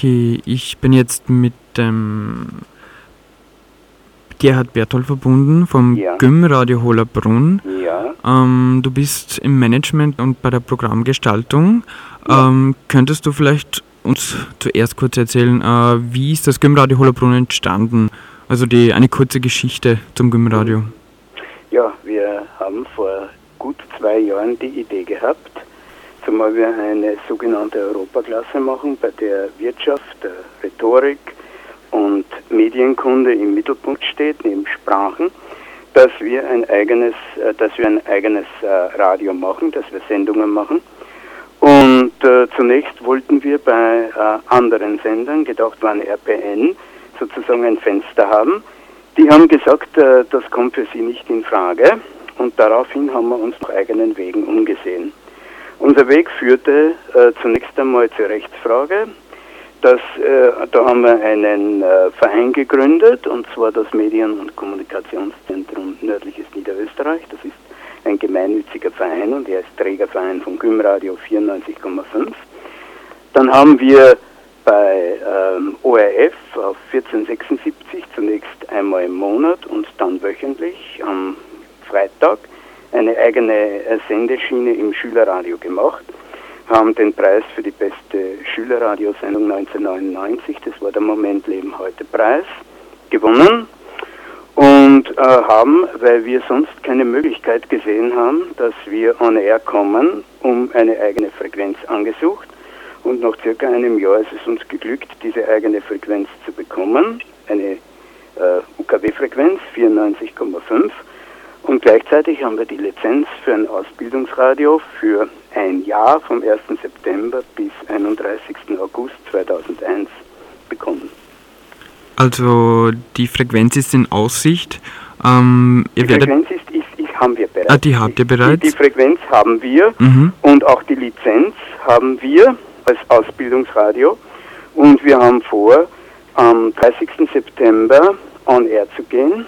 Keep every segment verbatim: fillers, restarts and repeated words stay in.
Okay, ich bin jetzt mit dem Gerhard Berthold verbunden vom Ja. Gymradio Hollabrunn. Ja. Ähm, du bist im Management und bei der Programmgestaltung. Ja. Ähm, könntest du vielleicht uns zuerst kurz erzählen, äh, wie ist das Gymradio Hollabrunn entstanden? Also die, eine kurze Geschichte zum Gymradio. Ja, wir haben vor gut zwei Jahren die Idee gehabt, zumal wir eine sogenannte Europaklasse machen, bei der Wirtschaft, der Rhetorik und Medienkunde im Mittelpunkt steht, neben Sprachen, dass wir ein eigenes, äh, dass wir ein eigenes äh, Radio machen, dass wir Sendungen machen. Und äh, zunächst wollten wir bei äh, anderen Sendern, gedacht waren R P N, sozusagen ein Fenster haben. Die haben gesagt, äh, das kommt für sie nicht in Frage. Und daraufhin haben wir uns nach eigenen Wegen umgesehen. Unser Weg führte äh, zunächst einmal zur Rechtsfrage. Das, äh, da haben wir einen äh, Verein gegründet, und zwar das Medien- und Kommunikationszentrum Nördliches Niederösterreich. Das ist ein gemeinnütziger Verein und er ist Trägerverein von Gymradio vierundneunzig Komma fünf. Dann haben wir bei ähm, O R F auf vierzehn sechsundsiebzig zunächst einmal im Monat und dann wöchentlich am Freitag eine eigene äh, Sendeschiene im Schülerradio gemacht, haben den Preis für die beste Schülerradiosendung neunzehnhundertneunundneunzig, das war der Moment Leben heute Preis, gewonnen und äh, haben, weil wir sonst keine Möglichkeit gesehen haben, dass wir on air kommen, um eine eigene Frequenz angesucht. Und nach circa einem Jahr ist es uns geglückt, diese eigene Frequenz zu bekommen, eine äh, U K W-Frequenz vierundneunzig Komma fünf. Und gleichzeitig haben wir die Lizenz für ein Ausbildungsradio für ein Jahr vom ersten September bis einunddreißigsten August zweitausendeins bekommen. Also die Frequenz ist in Aussicht. Ähm, ihr die Frequenz ist, ist, ist, haben wir bereits. Ah, die habt ihr bereits? Die, die Frequenz haben wir mhm. und auch die Lizenz haben wir als Ausbildungsradio. Und wir haben vor, am dreißigsten September on air zu gehen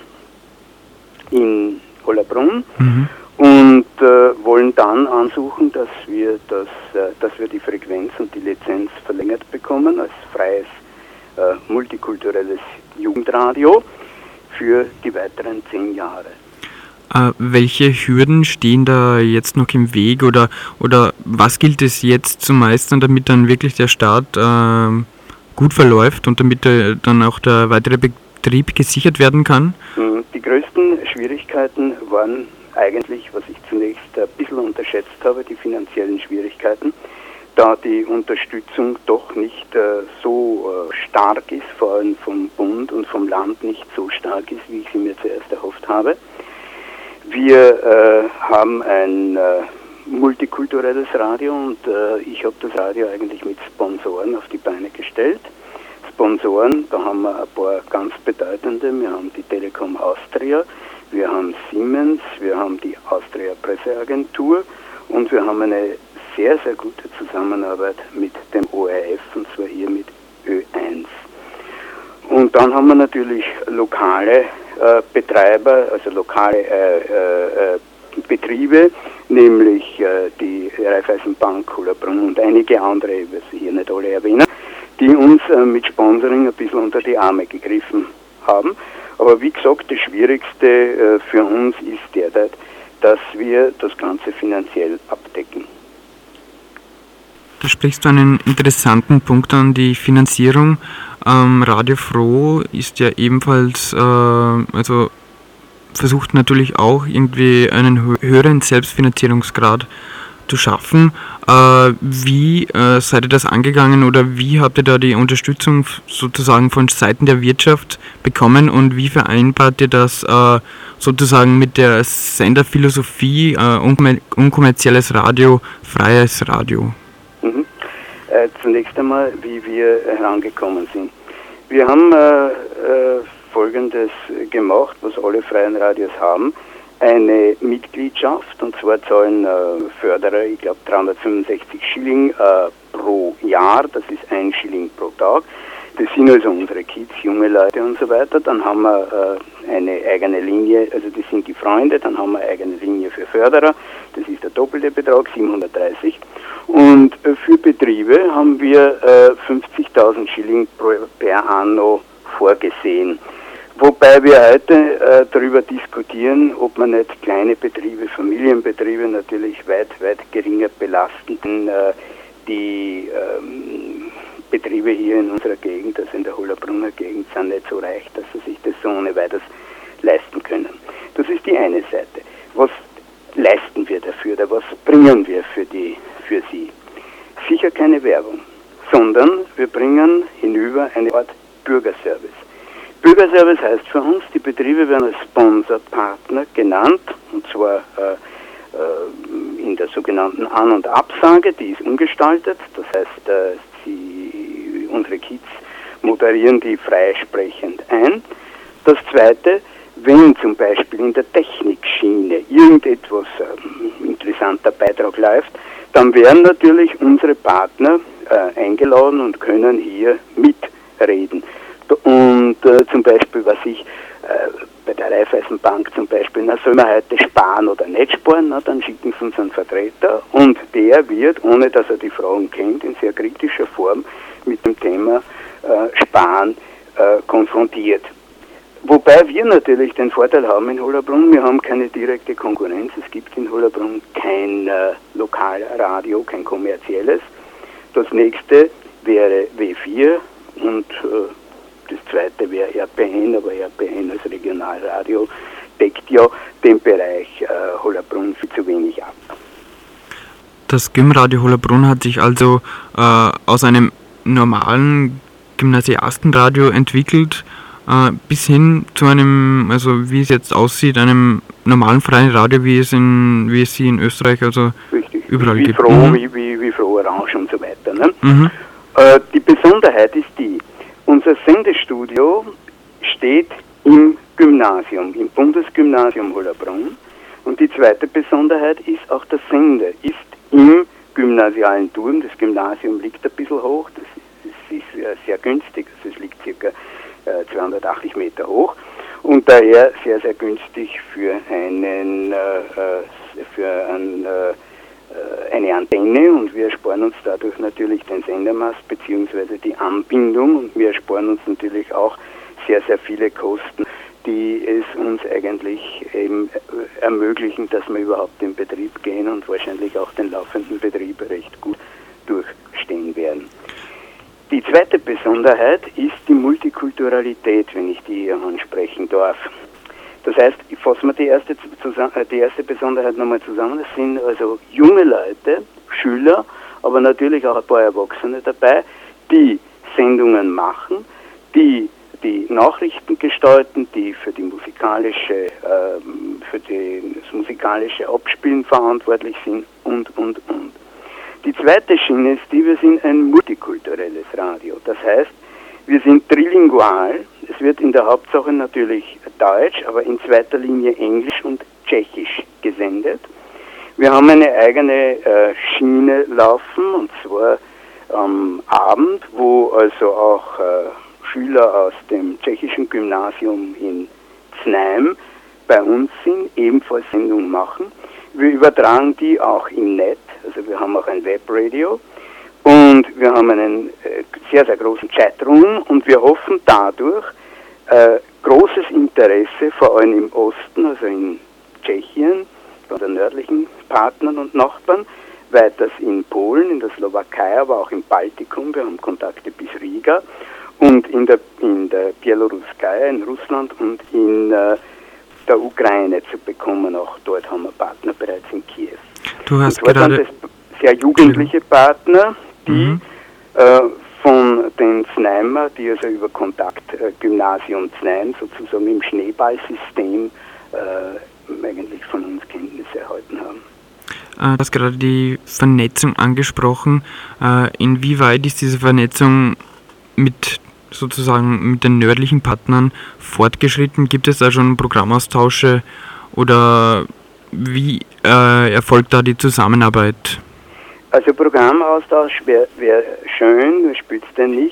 in Hollabrunn mhm. und äh, wollen dann ansuchen, dass wir, das, äh, dass wir die Frequenz und die Lizenz verlängert bekommen als freies äh, multikulturelles Jugendradio für die weiteren zehn Jahre. Äh, welche Hürden stehen da jetzt noch im Weg oder, oder was gilt es jetzt zu meistern, damit dann wirklich der Start äh, gut verläuft und damit äh, dann auch der weitere Betrieb gesichert werden kann? Die größten Schwierigkeiten waren eigentlich, was ich zunächst ein bisschen unterschätzt habe, die finanziellen Schwierigkeiten, da die Unterstützung doch nicht äh, so äh, stark ist, vor allem vom Bund und vom Land nicht so stark ist, wie ich sie mir zuerst erhofft habe. Wir äh, haben ein äh, multikulturelles Radio und äh, ich habe das Radio eigentlich mit Sponsoren auf die Beine gestellt. Sponsoren, da haben wir ein paar ganz bedeutende. Wir haben die Telekom Austria, wir haben Siemens, wir haben die Austria Presseagentur und wir haben eine sehr, sehr gute Zusammenarbeit mit dem O R F, und zwar hier mit Ö eins. Und dann haben wir natürlich lokale äh, Betreiber, also lokale äh, äh, Betriebe, nämlich äh, die Raiffeisenbank Hollabrunn und einige andere, ich will sie hier nicht alle erwähnen, die uns äh, mit Sponsoring ein bisschen unter die Arme gegriffen haben. Aber wie gesagt, das Schwierigste äh, für uns ist derzeit, dass wir das Ganze finanziell abdecken. Da sprichst du einen interessanten Punkt an, die Finanzierung. Ähm, Radio Froh ist ja ebenfalls, äh, also versucht natürlich auch irgendwie einen höheren Selbstfinanzierungsgrad zu schaffen. Äh, wie äh, seid ihr das angegangen oder wie habt ihr da die Unterstützung sozusagen von Seiten der Wirtschaft bekommen und wie vereinbart ihr das äh, sozusagen mit der Senderphilosophie, äh, unkommer- unkommerzielles Radio, freies Radio? Mhm. Äh, zunächst einmal, wie wir herangekommen sind. Wir haben äh, äh, Folgendes gemacht, was alle freien Radios haben. Eine Mitgliedschaft, und zwar zahlen äh, Förderer, ich glaube dreihundertfünfundsechzig Schilling äh, pro Jahr, das ist ein Schilling pro Tag. Das sind also unsere Kids, junge Leute und so weiter. Dann haben wir äh, eine eigene Linie, also das sind die Freunde, dann haben wir eine eigene Linie für Förderer, das ist der doppelte Betrag, siebenhundertdreißig. Und äh, für Betriebe haben wir äh, fünfzigtausend Schilling pro, per anno vorgesehen. Wobei wir heute äh, darüber diskutieren, ob man nicht kleine Betriebe, Familienbetriebe natürlich weit, weit geringer belasten, denn äh, die ähm, Betriebe hier in unserer Gegend, also in der Hollabrunner Gegend, sind nicht so reich, dass sie sich das so ohne weiteres leisten können. Das ist die eine Seite. Was leisten wir dafür oder was bringen wir für, die, für sie? Sicher keine Werbung, sondern wir bringen hinüber eine Art Bürgerservice. Bürgerservice heißt für uns, die Betriebe werden als Sponsorpartner genannt, und zwar äh, äh, in der sogenannten An- und Absage, die ist umgestaltet, das heißt, äh, sie, unsere Kids moderieren die freisprechend ein. Das Zweite, wenn zum Beispiel in der Technikschiene irgendetwas äh, interessanter Beitrag läuft, dann werden natürlich unsere Partner äh, eingeladen und können hier mitreden. Und äh, zum Beispiel, was ich äh, bei der Raiffeisenbank zum Beispiel, na, soll man heute sparen oder nicht sparen, na, dann schicken sie uns einen Vertreter und der wird, ohne dass er die Fragen kennt, in sehr kritischer Form mit dem Thema äh, Sparen äh, konfrontiert. Wobei wir natürlich den Vorteil haben in Hollabrunn, wir haben keine direkte Konkurrenz, es gibt in Hollabrunn kein äh, Lokalradio, kein kommerzielles. Das nächste wäre W vier und äh, das zweite wäre R P N, aber R P N als Regionalradio deckt ja den Bereich äh, Hollabrunn viel zu wenig ab. Das Gymradio Hollabrunn hat sich also äh, aus einem normalen Gymnasiastenradio entwickelt, äh, bis hin zu einem, also wie es jetzt aussieht, einem normalen freien Radio, wie es in wie es sie in Österreich also Richtig. überall wie gibt. Froh, Mhm. wie, wie, wie Froh Orange und so weiter. Ne? Mhm. Äh, die Besonderheit ist die, unser Sendestudio steht im Gymnasium, im Bundesgymnasium Hollabrunn. Und die zweite Besonderheit ist, auch der Sender ist im gymnasialen Turm. Das Gymnasium liegt ein bisschen hoch, das ist, das ist äh, sehr günstig, also es liegt circa äh, zweihundertachtzig Meter hoch und daher sehr, sehr günstig für einen, äh, für ein, äh, eine Antenne, und wir ersparen uns dadurch natürlich den Sendermast bzw. die Anbindung, und wir ersparen uns natürlich auch sehr, sehr viele Kosten, die es uns eigentlich eben ermöglichen, dass wir überhaupt in Betrieb gehen und wahrscheinlich auch den laufenden Betrieb recht gut durchstehen werden. Die zweite Besonderheit ist die Multikulturalität, wenn ich die hier ansprechen darf. Das heißt, ich fasse mir die erste, die erste Besonderheit nochmal zusammen. Es sind also junge Leute, Schüler, aber natürlich auch ein paar Erwachsene dabei, die Sendungen machen, die die Nachrichten gestalten, die für die musikalische, äh, für die, das musikalische Abspielen verantwortlich sind und, und, und. Die zweite Schiene ist die, wir sind ein multikulturelles Radio. Das heißt, wir sind trilingual. Es wird in der Hauptsache natürlich Deutsch, aber in zweiter Linie Englisch und Tschechisch gesendet. Wir haben eine eigene äh, Schiene laufen, und zwar am Abend, wo also auch äh, Schüler aus dem tschechischen Gymnasium in Znaim bei uns sind, ebenfalls Sendungen machen. Wir übertragen die auch im Netz, also wir haben auch ein Webradio. Und wir haben einen äh, sehr, sehr großen Chatroom, und wir hoffen dadurch äh, großes Interesse, vor allem im Osten, also in Tschechien, bei den nördlichen Partnern und Nachbarn, weiters in Polen, in der Slowakei, aber auch im Baltikum. Wir haben Kontakte bis Riga, und in der, in der Bieloruskei, in Russland und in äh, der Ukraine zu bekommen. Auch dort haben wir Partner bereits in Kiew. Du hast und gerade sind das sehr jugendliche Partner, die mhm. äh, von den Znaimer, die also über Kontakt äh, Gymnasium Znaim sozusagen im Schneeballsystem äh, eigentlich von uns Kenntnisse erhalten haben. Du hast gerade die Vernetzung angesprochen. Äh, inwieweit ist diese Vernetzung mit sozusagen mit den nördlichen Partnern fortgeschritten? Gibt es da schon Programmaustausche oder wie äh, erfolgt da die Zusammenarbeit? Also Programmaustausch wäre wär schön, nur spielt es denn nicht.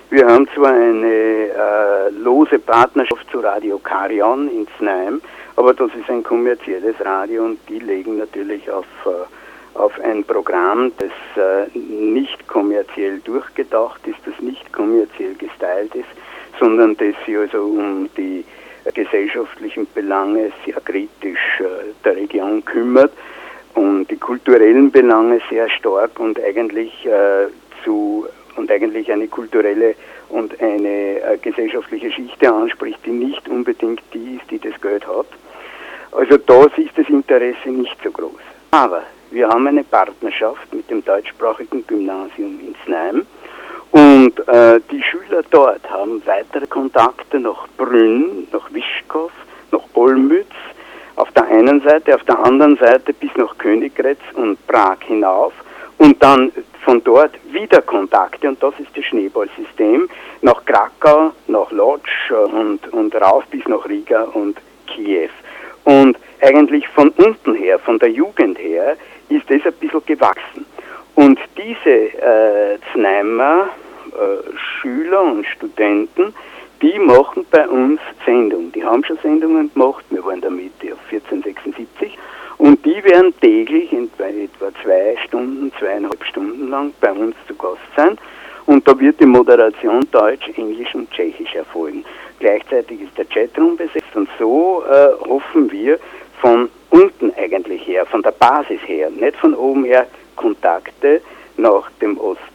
Wir haben zwar eine äh, lose Partnerschaft zu Radio Karion in Znaim, aber das ist ein kommerzielles Radio und die legen natürlich auf, äh, auf ein Programm, das äh, nicht kommerziell durchgedacht ist, das nicht kommerziell gestylt ist, sondern das sich also um die äh, gesellschaftlichen Belange sehr kritisch äh, der Region kümmert, um die kulturellen Belange sehr stark und eigentlich äh, zu und eigentlich eine kulturelle und eine äh, gesellschaftliche Schichte anspricht, die nicht unbedingt die ist, die das Geld hat. Also da ist das Interesse nicht so groß. Aber wir haben eine Partnerschaft mit dem deutschsprachigen Gymnasium in Znaim und äh, die Schüler dort haben weitere Kontakte nach Brünn, nach Wischkow, nach Olmütz, auf der einen Seite, auf der anderen Seite bis nach Königgrätz und Prag hinauf und dann von dort wieder Kontakte, und das ist das Schneeballsystem, nach Krakau, nach Lodz und, und rauf bis nach Riga und Kiew. Und eigentlich von unten her, von der Jugend her, ist das ein bisschen gewachsen. Und diese äh, Znaimer äh, Schüler und Studenten, die machen bei uns Sendungen. Die haben schon Sendungen gemacht, wir waren damit auf vierzehn sechsundsiebzig. Und die werden täglich in etwa zwei Stunden, zweieinhalb Stunden lang bei uns zu Gast sein. Und da wird die Moderation Deutsch, Englisch und Tschechisch erfolgen. Gleichzeitig ist der Chatroom besetzt und so äh, hoffen wir von unten eigentlich her, von der Basis her, nicht von oben her, Kontakte nach dem Osten